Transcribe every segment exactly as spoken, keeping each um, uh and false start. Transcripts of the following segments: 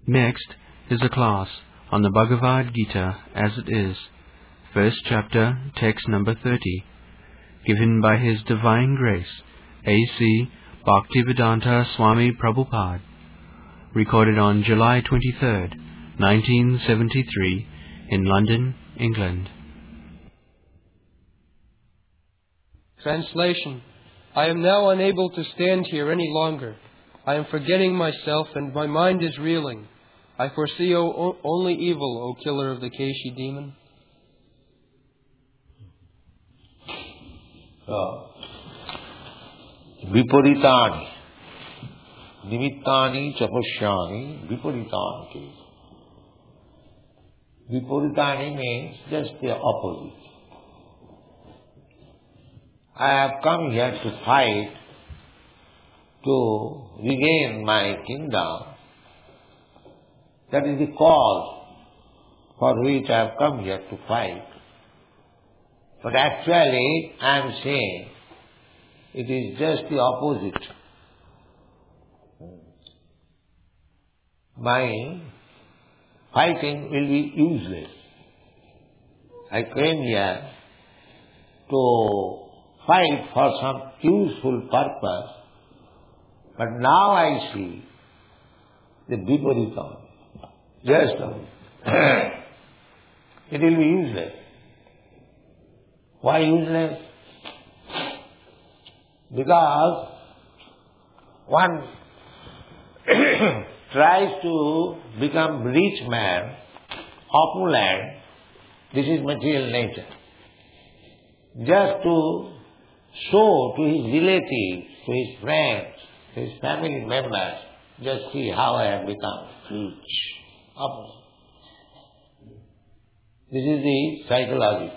Next is a class on the Bhagavad Gita as it is, first chapter, text number thirty, given by His Divine Grace, A C Bhaktivedanta Swami Prabhupada, recorded on July twenty-third, nineteen seventy-three, in London, England. Translation. I am now unable to stand here any longer. I am forgetting myself and my mind is reeling. I foresee o- only evil, O killer of the Keshi demon. So, viparitani, nimittani chapashyani, viparitani. Viparitani means just the opposite. I have come here to fight to regain my kingdom. That is the cause for which I have come here to fight. But actually, I am saying it is just the opposite. My fighting will be useless. I came here to fight for some useful purpose, but now I see the viparita. Just it will be useless. Why useless? Because one tries to become rich man, opulent, this is material nature, just to show to his relatives, to his friends, to his family members, just see how I have become rich, opulent. This is the psychology.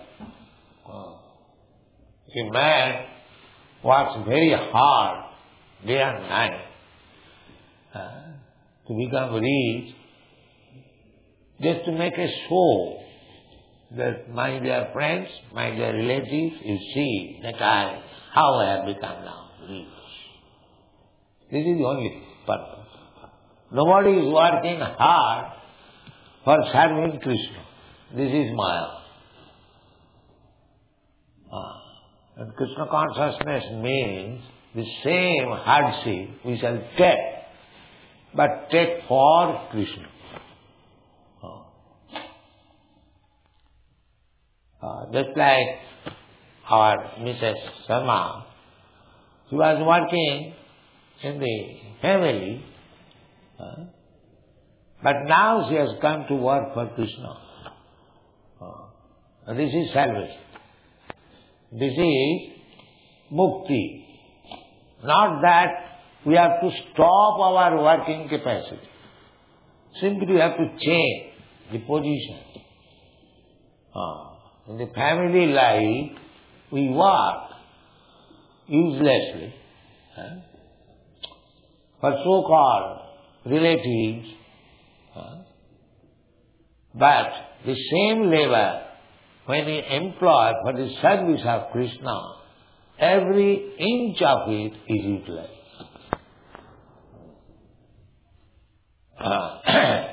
A man works very hard, day and night, uh, to become rich, just to make a show that my dear friends, my dear relatives, you see that I, how I have become now rich. This is the only purpose. Nobody is working hard for serving Krishna. This is Maya. Ah. And Krishna consciousness means the same hardship we shall take, but take for Krishna. Oh. Uh, just like our Missus Sharma, she was working in the family, uh, but now she has come to work for Krishna. Uh, this is salvation. This is mukti. Not that we have to stop our working capacity. Simply we have to change the position. Uh, in the family life, we work uselessly uh, for so-called relatives, uh, but the same labor, when we employ for the service of Krishna, every inch of it is utilized. Uh,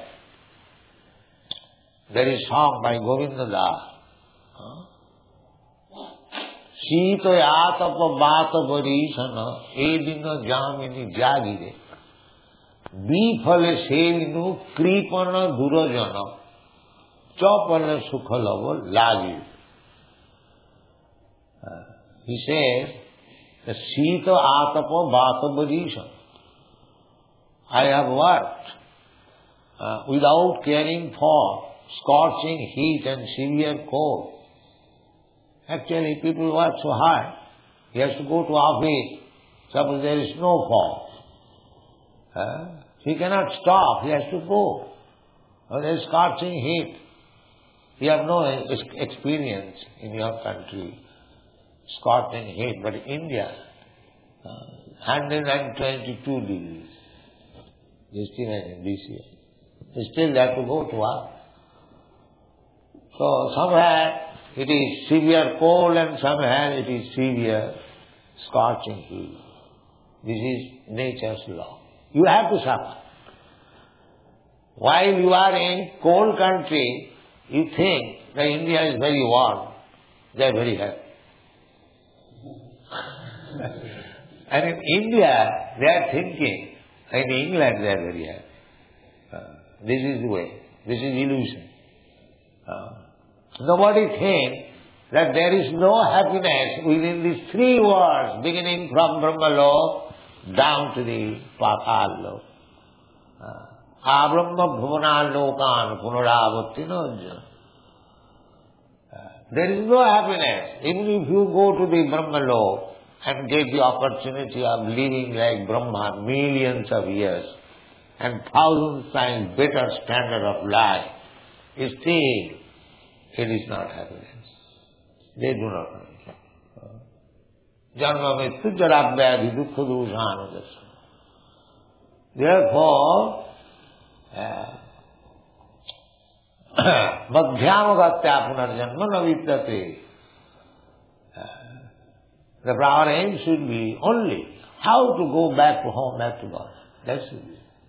there is a song by Govinda Das. Sito yatapa bata parisana edina jamini jagire bifale sevinu kripana durajana chapana sukhalava lagi. He says, the Sita Atapa Bata Badisha. I have worked uh, without caring for scorching heat and severe cold. Actually, people work so hard. He has to go to office. Suppose there is snowfall. Uh, he cannot stop. He has to go. Or there is scorching heat. You have no experience in your country, scorching heat, but India, uh, one hundred twenty-two degrees, estimated this year. They still have to go to work. So somewhere it is severe cold and somewhere it is severe scorching heat. This is nature's law. You have to suffer. while you are in cold country, you think that India is very warm. They are very happy. And in India, they are thinking, in England, they are very happy. Uh, this is the way. This is illusion. Uh, nobody thinks that there is no happiness within these three worlds, beginning from Brahmalok down to the Patal-lok. Abrahma bhuvanalokan punaravatti no. There is no happiness. Even if you go to the Brahmalok and get the opportunity of living like Brahma millions of years and thousand times better standard of life, still it is not happiness. They do not know. Janma mrityu jara vyadhi dukkha dusana dasya. Therefore, madhyamagatya punarjanma navidyate. The our aim should be only how to go back to home, back to God. That's it.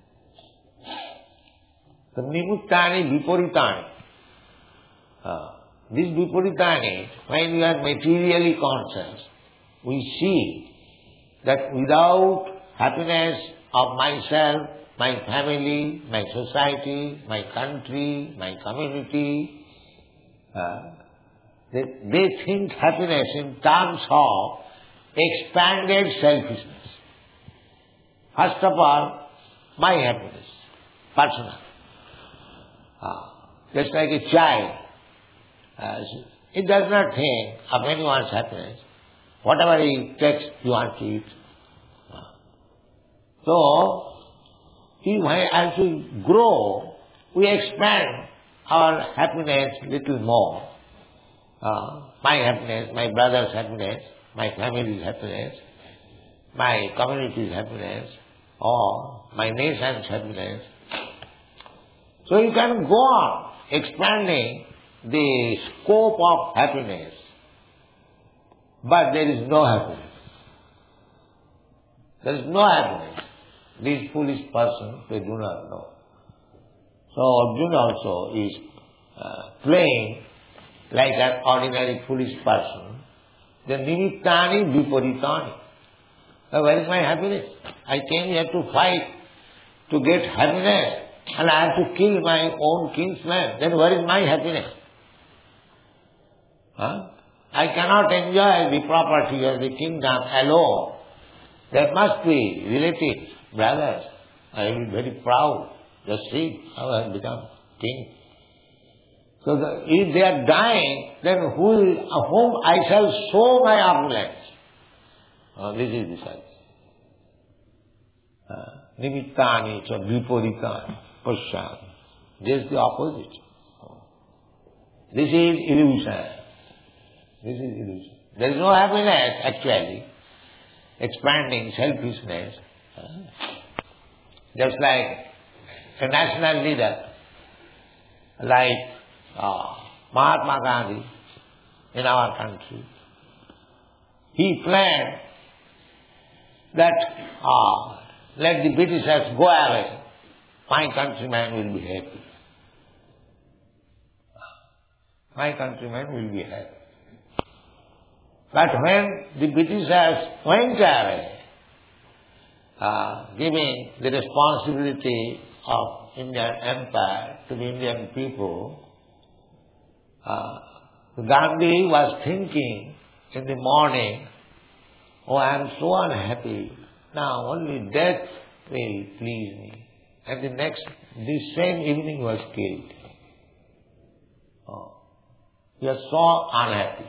The nimuttani viparitani. Uh, This viparitani, when we are materially conscious, we see that without happiness of myself, my family, my society, my country, my community, uh, they, they think happiness in terms of expanded selfishness. First of all, my happiness, personal. Uh, just like a child. Uh, it does not think of anyone's happiness. Whatever he takes, he wants to eat. Uh, so, he, as we grow, we expand our happiness little more. Uh, my happiness, my brother's happiness, my family's happiness, my community's happiness, or my nation's happiness. So you can go on expanding the scope of happiness, but there is no happiness. There is no happiness. These foolish persons, they do not know. So Arjuna also is uh, playing like an ordinary foolish person. The nimittani viparitani. Now where is my happiness? I came here to fight, to get happiness, and I have to kill my own kinsman. Then where is my happiness? Huh? I cannot enjoy the property of the kingdom alone. There must be relatives, brothers. I will be very proud. Just see how I have become king. So the, if they are dying, then who, whom I shall show my opulence? Oh, this is the sense. Uh, Nimittani cha viparitani pashyami. This is the opposite. This is illusion. This is illusion. There is no happiness actually. Expanding selfishness. Just like a national leader, like uh, Mahatma Gandhi in our country. He planned that uh, let the Britishers go away. My countrymen will be happy. My countrymen will be happy. But when the Britishers went away, uh, giving the responsibility of Indian Empire to the Indian people, uh, Gandhi was thinking in the morning, oh, I am so unhappy. Now only death will please me. And the next, the same evening was killed. Oh. He was so unhappy.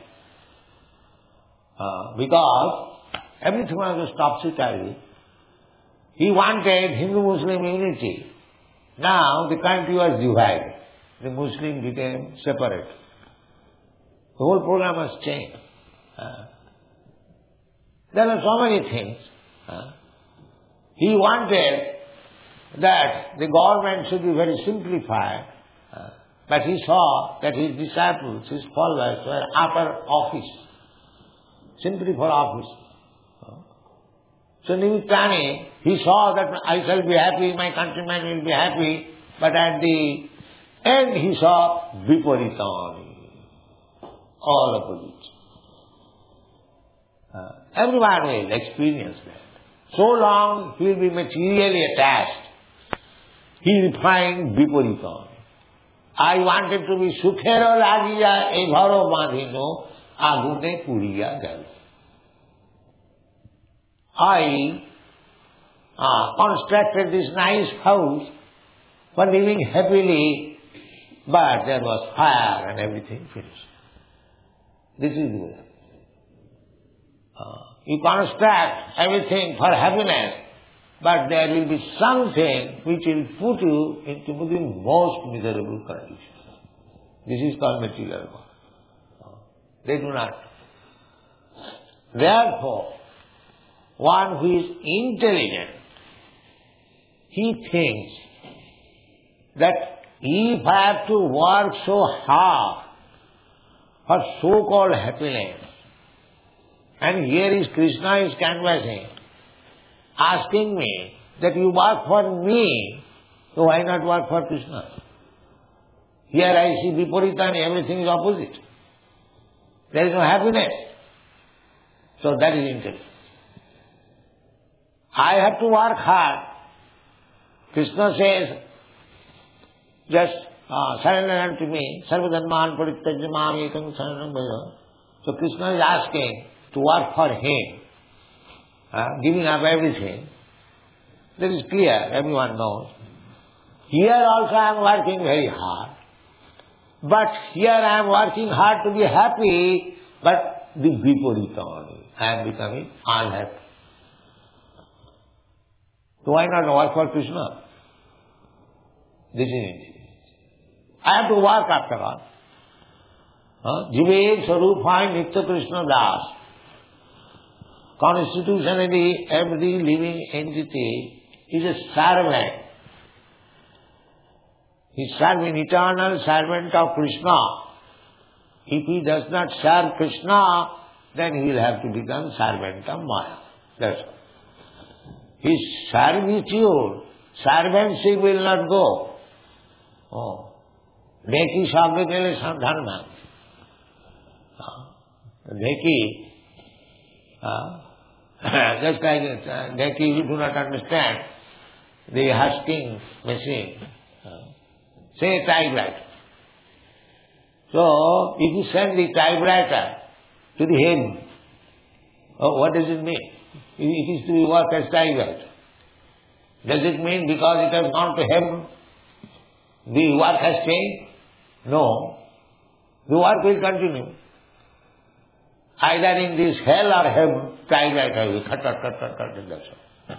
Uh, because everything was topsy-turvy. He wanted Hindu-Muslim unity. Now the country was divided. The Muslim became separate. The whole program was changed. Uh, there are so many things. Uh, he wanted that the government should be very simplified, uh, but he saw that his disciples, his followers were after office, simply for office. Uh, so Nimittani, he saw that I shall be happy, my countrymen will be happy, But at the end he saw Viparitani, all opposites. Uh, everyone will experience that. So long he will be materially attached, he will find Viparitani. I wanted to be Sukhero Lagiya Evaro Madhino Agune Puriya Gal. I uh, constructed this nice house for living happily, but there was fire and everything finished. This is the way. Uh, you construct everything for happiness, but there will be something which will put you into the most miserable condition. This is called material world. Uh, they do not. Therefore, one who is intelligent, he thinks that if I have to work so hard for so-called happiness, and here is Krishna is canvassing, asking me that you work for me, so why not work for Krishna? Here I see Viparitani, everything is opposite. There is no happiness. So that is intelligence. I have to work hard. Krishna says, just uh, surrender unto me, sarvadharman parityajya mam ekam saranam bhaja. So Krishna is asking to work for him, uh, giving up everything. That is clear, everyone knows. Here also I am working very hard. But here I am working hard to be happy, but the viparitani, I am becoming unhappy. So why not work for Krishna? This is it. I have to work after all. Jive Sarupai Nitya Krishna Das. Constitutionally, every living entity is a servant. He is serving eternal servant of Krishna. If he does not serve Krishna, then he will have to become servant of Maya. That's all. His servitude, servantship will not go. Oh. Neki shabda kele dharma. Neki, uh, just like uh, Neki, you do not understand the husking machine. Uh, say typewriter. So, if you send the typewriter to the hem, oh, what does it mean? It is to be work as typewriter. Does it mean because it has gone to hem, the work has changed? No. The work will continue. Either in this hell or heaven, typewriter will cut, cut, cut, cut, cut, and that's all.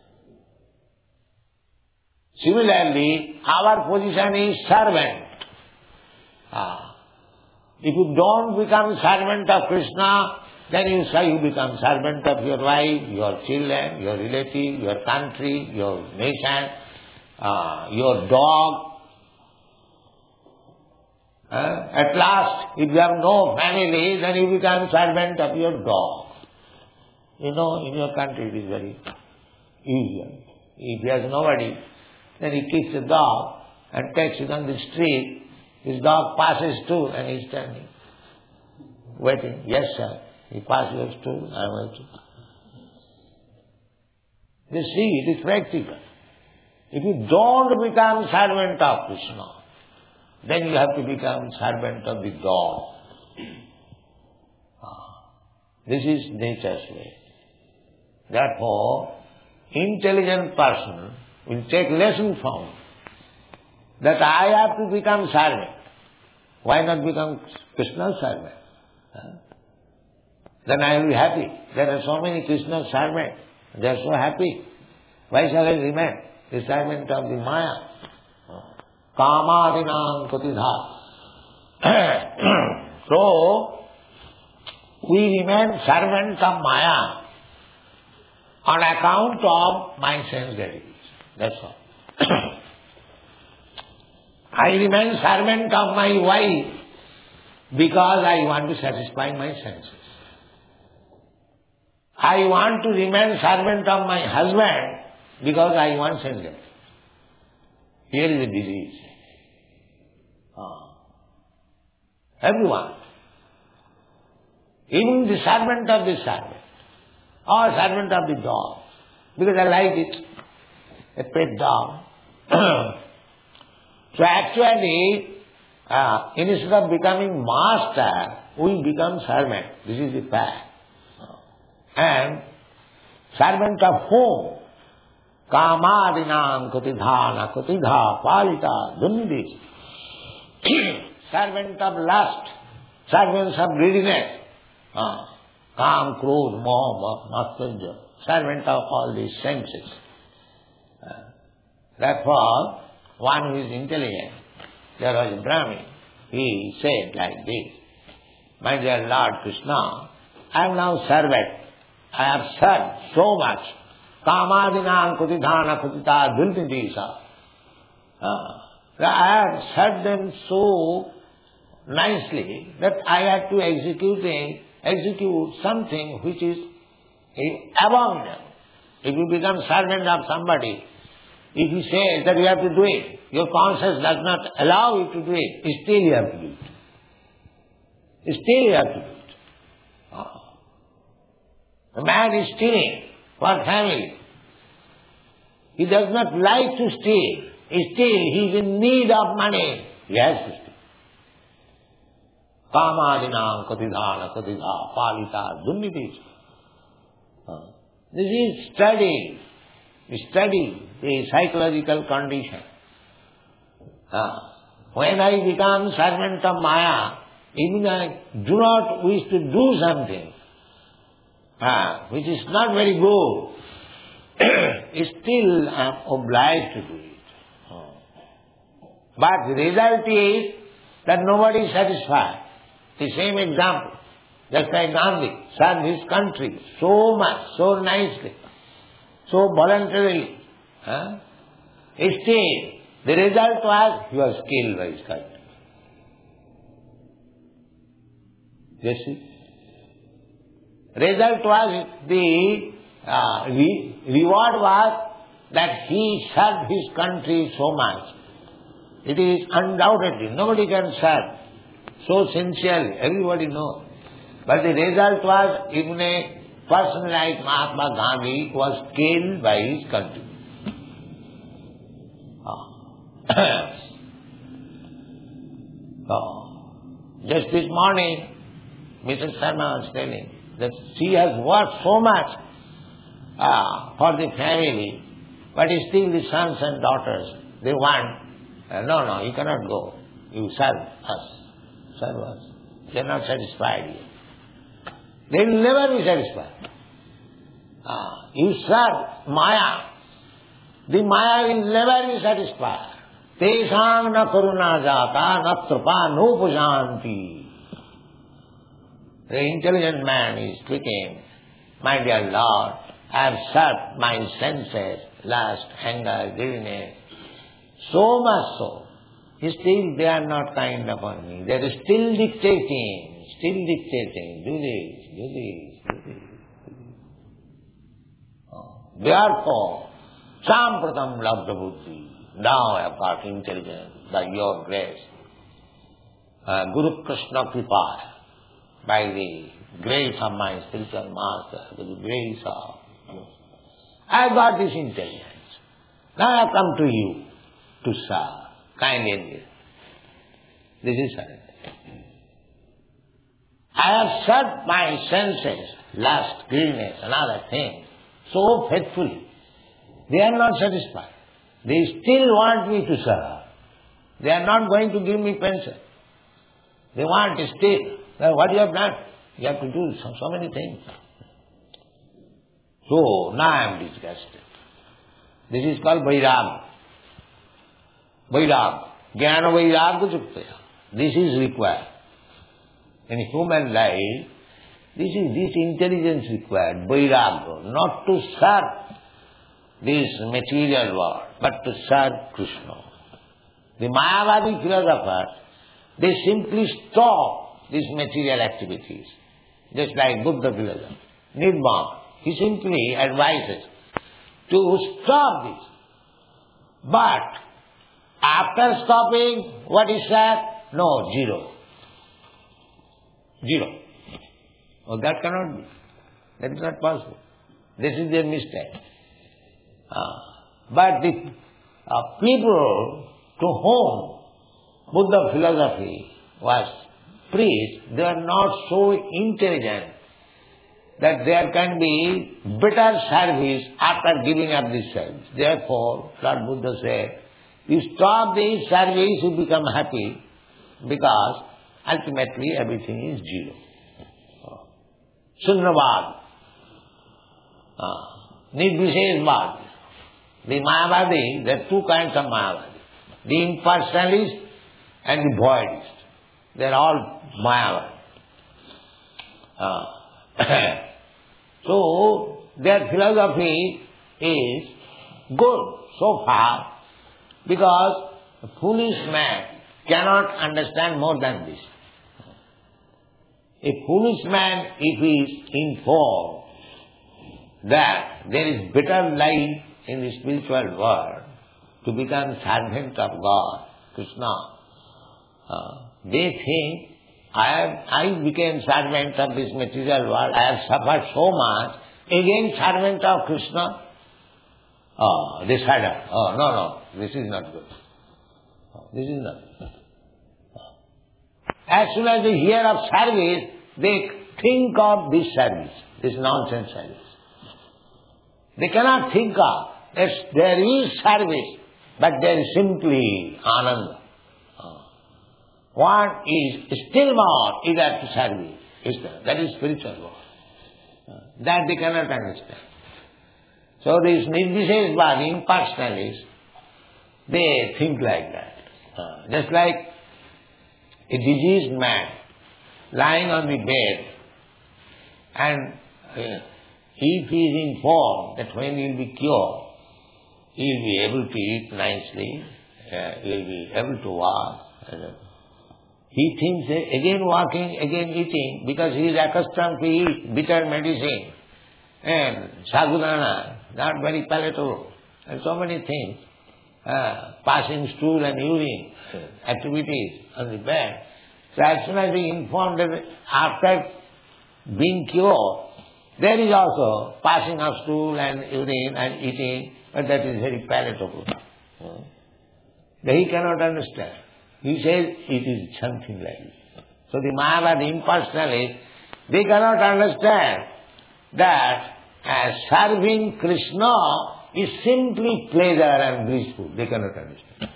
Similarly, our position is servant. Ah. If you don't become servant of Krishna, then you say you become servant of your wife, your children, your relative, your country, your nation, uh, your dog. Uh, at last, if you have no family, then you become servant of your dog. You know, in your country it is very easy. If he has nobody, then he kicks the dog and takes it on the street. His dog passes too and he is standing, waiting. Yes, sir. He passes yours too, I am waiting. You see, it is practical. If you don't become servant of Krishna, then you have to become servant of the dog. This is nature's way. Therefore, intelligent person will take lesson from that I have to become servant. Why not become Krishna's servant? Huh? Then I will be happy. There are so many Krishna's servants. They are so happy. Why shall I remain the servant of the Maya? Kamadinam Kotidha. So, we remain servants of Maya on account of my sense gratification. That's all. I remain servant of my wife because I want to satisfy my senses. I want to remain servant of my husband because I want sense gratification. Here is a disease. Ah. Everyone. Even the servant of the servant, or servant of the dog, because I like it, a pet dog. So actually, uh, instead of becoming master, we become servant. This is the fact. And servant of whom? Kamadinam kutidhana kutidha palita dundi. Servant of lust, servants of greediness. Uh, Kam, Krodh, Moha, Matsarya, servant of all these senses. Uh, therefore, one who is intelligent, there was a Brahmin, he said like this, my dear Lord Krishna, I am now servant. I have served so much. Kamadinam kutidhana kutita dultidisa. I have served them so nicely that I have to execute a execute something which is above them. If you become servant of somebody, if he says that you have to do it, your conscience does not allow you to do it, still you have to do it. Still you have to do it. Oh. The man is stealing for family. He does not like to steal. Still he is in need of money. He has to steal. Kamadinam katidhana katidha palita dunniti. This is study. Study the psychological condition. Uh, when I become servant of Maya, even I do not wish to do something uh, which is not very good, still I am obliged to do it. Uh. But the result is that nobody is satisfied. The same example, just like Gandhi served his country so much, so nicely, so voluntarily. Huh? Still, the result was he was killed by his country. You see? Result was the uh, re- reward was that he served his country so much. It is undoubtedly nobody can serve so sincerely, everybody knows. But the result was even a person like Mahatma Gandhi was killed by his country. Oh. Just this morning, Missus Sharma was telling that she has worked so much uh, for the family, but still the sons and daughters, they want, uh, no, no, you cannot go. You serve us. Serve us. They are not satisfied yet. They will never be satisfied. Uh, you serve Maya. The Maya will never be satisfied. Tesang na karuna jata na trupa nupujanti. The intelligent man is speaking, my dear Lord, I have served my senses, lust, anger, greediness, so much so. Still they are not kind upon me. They are still dictating, still dictating, do this, do this, do this. Do this. Oh. Therefore, sampratam labdha buddhi. Now I have got intelligence by your grace. Uh, Guru Krishna Kripa, by the grace of my spiritual master, by the grace of... I have got this intelligence. Now I have come to you to serve. Kindly. This is surrender. I have served my senses, lust, greediness, and other things, so faithfully. They are not satisfied. They still want me to serve. They are not going to give me pension. They want still. Well, what you have done? You have to do so, so many things. So, now I am disgusted. This is called Vairag. Vairag. Jnana Vairag Chuktaya. This is required. In human life, this is this intelligence required. Vairag. Not to serve this material world, but to serve Krishna. The Mayavadi philosophers, they simply stop these material activities. Just like Buddha philosopher. Nirvana. He simply advises to stop this. But After stopping, what is sad? No, zero. Zero. Oh, that cannot be. That is not possible. This is their mistake. Uh, but the uh, people to whom Buddha philosophy was preached, they are not so intelligent that there can be better service after giving up this service. Therefore, Lord Buddha said, you stop this service, you become happy, because ultimately everything is zero. Sunnavad. Uh, Nirvisheshvad. The Mayavadi, there are two kinds of Mayavadi. The impersonalist and the voidist. They are all Mayavadi. Uh, so, their philosophy is good so far, because a foolish man cannot understand more than this. A foolish man, if he is informed that there is better life in the spiritual world, to become servant of God, Krishna, uh, they think, I have, I became servant of this material world, I have suffered so much, again servant of Krishna. Oh, they shudder. Oh, no, no, this is not good. Oh, this is not good. As soon as they hear of service, they think of this service, this nonsense service. They cannot think of, yes, there is service, but there is simply ananda. What is still more eager to service, is that, that is spiritual world. That they cannot understand. So these Nirvisheshvad, impersonalists, they think like that. Uh, just like a diseased man lying on the bed, and uh, if he is informed that when he will be cured, he will be able to eat nicely, uh, he will be able to walk. Uh, he thinks uh, again walking, again eating, because he is accustomed to eat bitter medicine and sagudana, not very palatable, and so many things. Uh, passing stool and urine activities on the bed. So as soon as we informed that after being cured, there is also passing of stool and urine and eating, but that is very palatable. Uh, but he cannot understand. He says it is something like this. So the Mayavadi impersonalists, they cannot understand that as serving Krishna is simply pleasure and blissful. They cannot understand.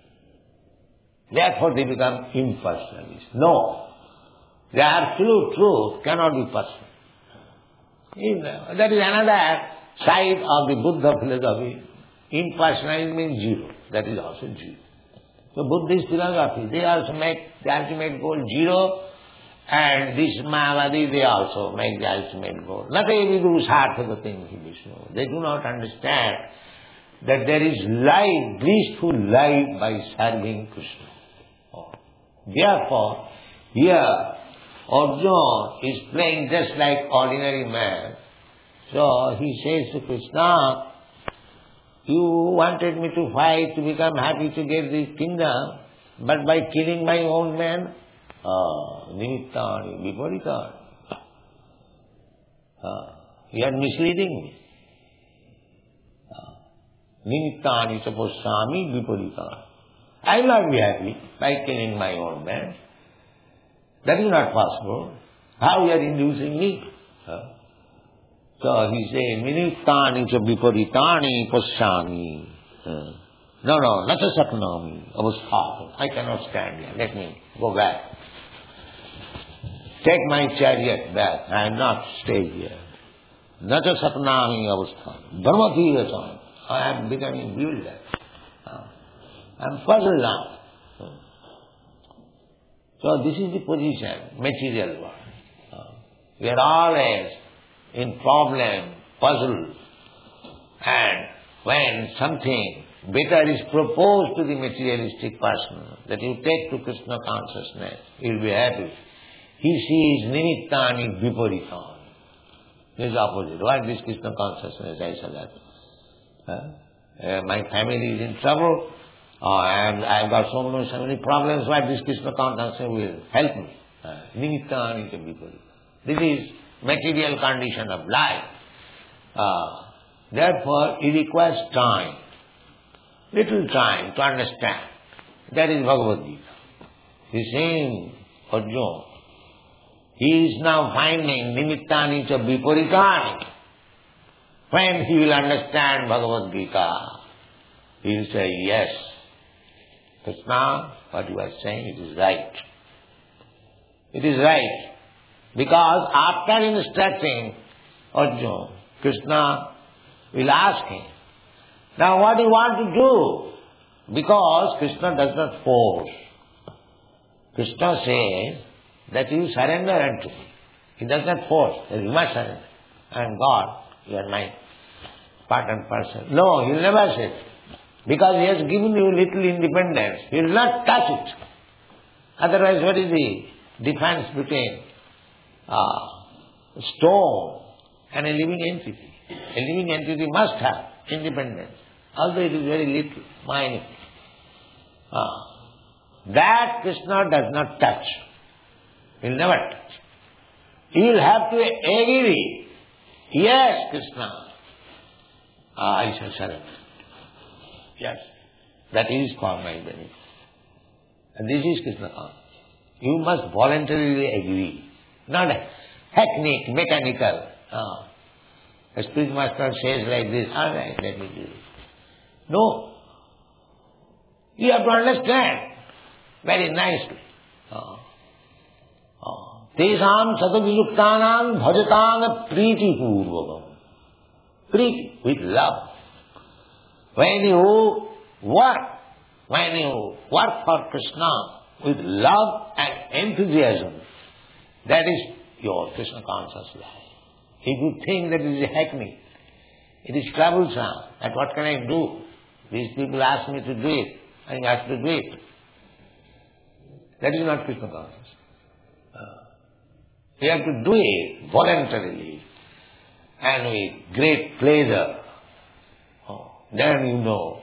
Therefore they become impersonalists. No. The absolute truth cannot be personal. That is another side of the Buddha philosophy. Impersonalism means zero. That is also zero. So Buddhist philosophy, they also make the ultimate goal zero, and this Mayavadi, they also make the ultimate goal. Nate vidu sarthagati Vishnu. They do not understand that there is life, blissful life by serving Krishna. Oh. Therefore, here Arjuna is playing just like ordinary man. So he says to Krishna, you wanted me to fight to become happy to get this kingdom, but by killing my own men, ah, nimittani viparitani. Ah, you are misleading me. Ah, nimittani saposami viparitani. I will not be happy by killing my own men. That is not possible. How you are inducing me? Ah. So he says, nimittani cha viparitani pasyami. Ah. No, no, nata saknami avastha. I cannot stand here. Let me go back. Take my chariot back. I am not stay here. Nata satnami avastha. Dharmati yasam. I am becoming bewildered. I am puzzled now. So this is the position, material world. We are always in problem, puzzle. And when something better is proposed to the materialistic person, that you take to Krishna consciousness, he will be happy. He sees nimittani viparitani. This is opposite. What is Krishna consciousness? I said that. Huh? Uh, my family is in trouble. Oh, and I've got so many, so many problems, why this Krishna consciousness will help me. Nimitta anita viparita. This is material condition of life. Uh, therefore, it requires time, little time to understand. That is Bhagavad Gita. He's saying, Arjuna, he is now finding nimittani cha viparitani. When he will understand Bhagavad Gita, he will say, yes, Krishna, what you are saying, it is right. It is right. Because after instructing Arjuna, Krishna will ask him, now what do you want to do? Because Krishna does not force. Krishna says that you surrender unto me. He does not force, that you must surrender. I am God, you are my part and parcel. No, he will never say it. Because he has given you little independence. He will not touch it. Otherwise, what is the difference between uh, stone and a living entity? A living entity must have independence, although it is very little, minute. Uh, that Krishna does not touch. He will never touch. He will have to agree. Yes, Krishna, uh, I shall surrender. Yes, that is for my benefit. And this is Krishna consciousness. You must voluntarily agree, not a hackneyed, mechanical. Uh, a spirit master says like this, all right, let me do it. No. You have to understand very nicely. Uh, uh, Tesam sadadiyuktanam bhajatam priti purvakam. Priti, with love. When you work, when you work for Krishna with love and enthusiasm, that is your Krishna conscious life. If you think that it is a hackney, it is troublesome, and what can I do? These people ask me to do it, I have to do it. That is not Krishna conscious. Uh, you have to do it voluntarily and with great pleasure. Then you know.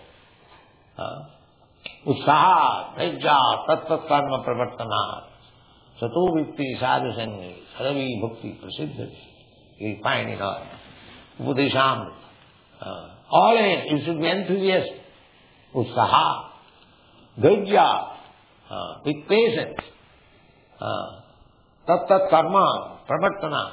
Utsaha, Dhajya, Tattva Karma Pravartana, Sato Vitti Sadhu Sangi, Saravi Bhakti Prasiddha. You find in all. Upudesham. All in, you should be enthusiastic. Utsaha, Dhajya, with patience. Tattva Karma Pravartana.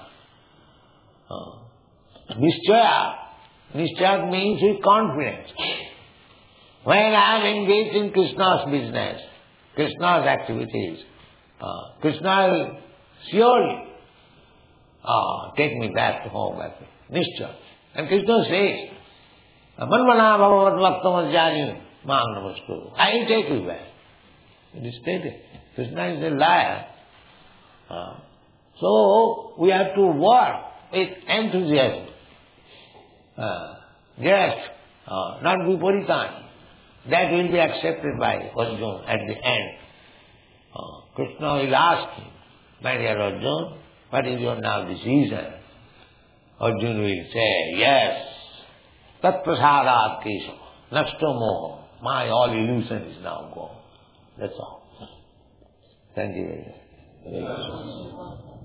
Nishchaya. Nishchaya means with confidence. When I am engaged in Krishna's business, Krishna's activities, uh, Krishna will surely uh, take me back to home. Nishchaya. And Krishna says, Manvana bhavavat vaktamasjani mam namaskuru. I will take you back. It is stated. Krishna is a liar. Uh, so, we have to work with enthusiasm. Uh, yes, uh, not viparitani. That will be accepted by Arjuna at the end. Uh, Krishna will ask him, my dear Arjuna, what is your now decision? Arjuna will say, yes, tat prasadat kesava, nashto moho, my all illusion is now gone. That's all. Thank you very much.